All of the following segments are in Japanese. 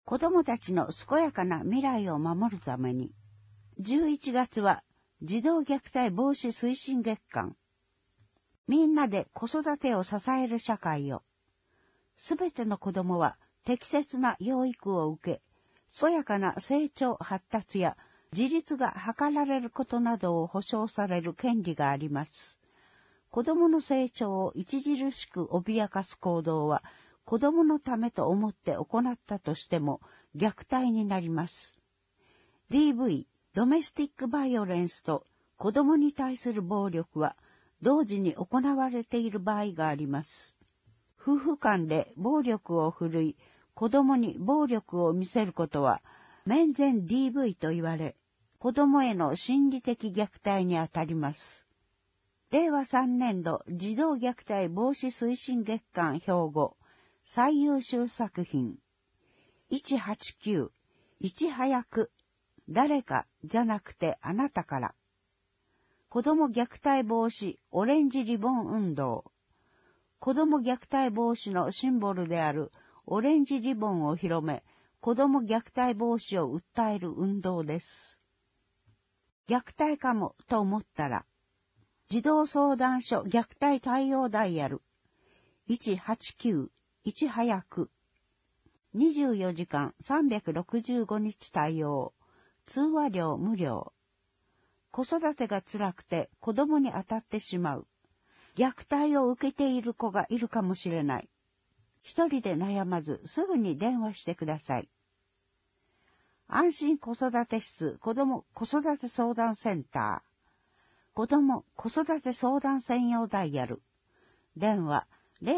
子供たちの健やかな未来を守るために、11月は児童虐待防止推進月間。みんなで子育てを支える社会を。すべての子供は適切な養育を受け、健やかな成長発達や自立が図られることなどを保障される権利があります。子供の成長を著しく脅かす行動は、子供のためと思って行ったとしても虐待になります。DV、ドメスティックバイオレンスと子供に対する暴力は同時に行われている場合があります。夫婦間で暴力を振るい、子供に暴力を見せることは、面前 DV と言われ、子供への心理的虐待にあたります。令和3年度児童虐待防止推進月間標語最優秀作品189いち早く誰かじゃなくてあなたから子供虐待防止オレンジリボン運動子供虐待防止のシンボルであるオレンジリボンを広め子供虐待防止を訴える運動です。虐待かもと思ったら児童相談所虐待対応ダイヤル189いち早く24時間365日対応通話料無料子育てが辛くて子供に当たってしまう虐待を受けている子がいるかもしれない一人で悩まずすぐに電話してください。安心子育て室子供子育て相談センター子供子育て相談専用ダイヤル。電話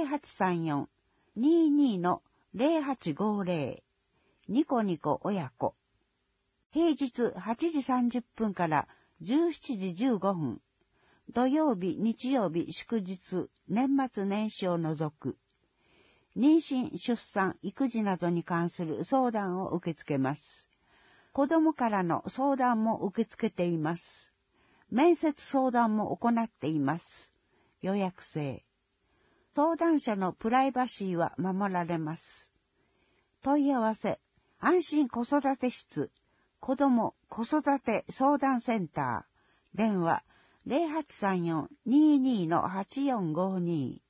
0834-22-0850。ニコニコ親子。平日8時30分から17時15分。土曜日、日曜日、祝日、年末年始を除く。妊娠、出産、育児などに関する相談を受け付けます。子供からの相談も受け付けています。面接相談も行っています。予約制。相談者のプライバシーは守られます。問い合わせ、安心子育て室、子ども子育て相談センター、電話 0834-22-8452